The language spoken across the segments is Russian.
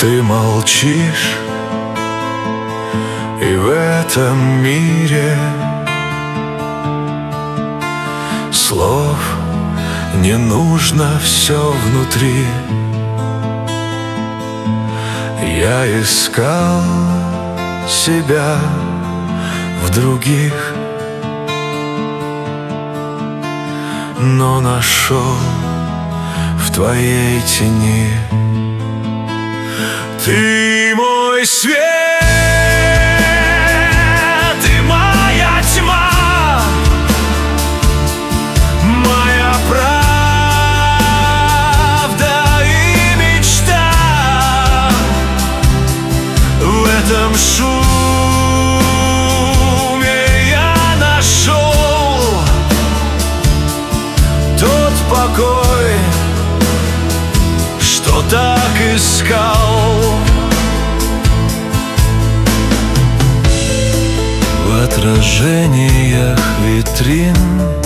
Ты молчишь, и в этом мире слов не нужно, все внутри. Я искал себя в других, но нашел в твоей тени. Ты мой свет, ты моя тьма, моя правда и мечта. В этом шуме я нашел тот покой, что так искал. В отражениях витрин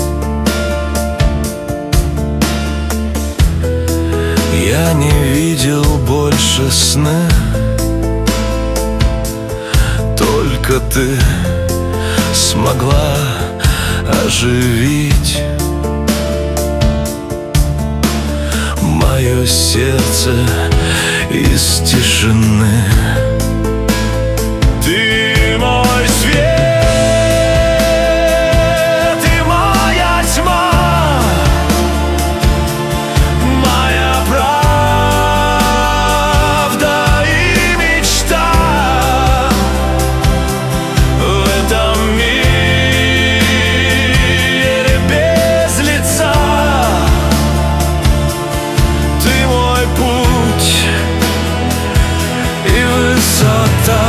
я не видел больше сны, только ты смогла оживить мое сердце из тишины. Ты мой свет, ты моя тьма, моя правда и мечта. В этом мире без лица ты мой путь и высота.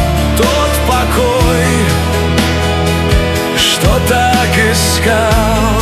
Что так искал.